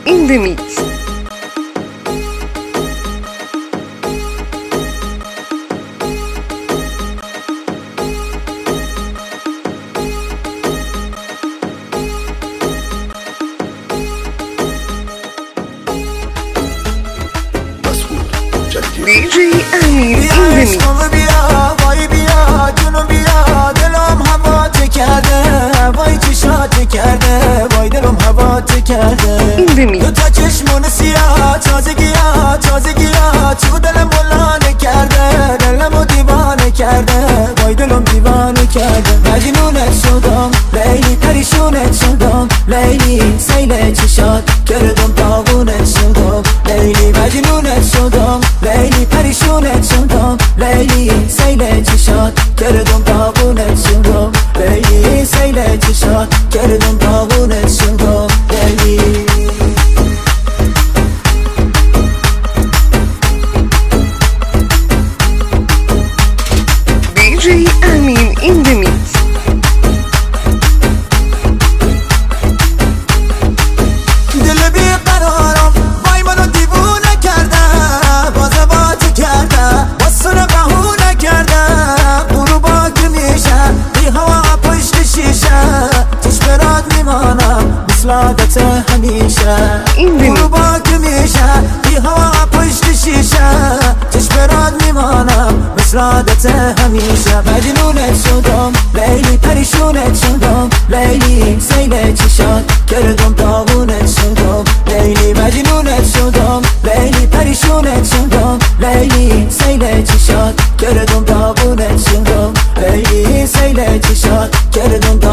in the mix. DJ Amir in the mix. وای بیا جونو بیا دلم هوا کرده وای چشات کرده وای دلم هوا کرده دو تا چشمون سیاه تازگیا تو دلم بلانه کرده دلمو دیوانه کرده وای دلم دیوانه کرده مجنونت شدم لیلی پریشونت شدم لیلی سیل چشات کردم داغونت شدم لیلی مجنونت شدم لیلی پریشونت شدم لیلی سیل چشات کردم داغونت شدم لیلی سیل چشات کردم داغونت شدم لیلی DJ Amir in the mix. دل بیقرارم وای منو دیوونه کرده بازوات کرده بسونه بهونه کرده برو باک میشه بی هوا پشت شیشه توش برات میمانم مثل عادت همیشه برو باک میشه بی هوا پشت شیشه توش برات میمانم مثل عادت همیشه مجنونت شدم لیلی پریشونت شدم لیلی سیل چشات کردم داغونت شدم لیلی مجنونت شدم لیلی پریشونت شدم لیلی سیل چشات کردم داغونت شدم لیلی سیل چشات کردم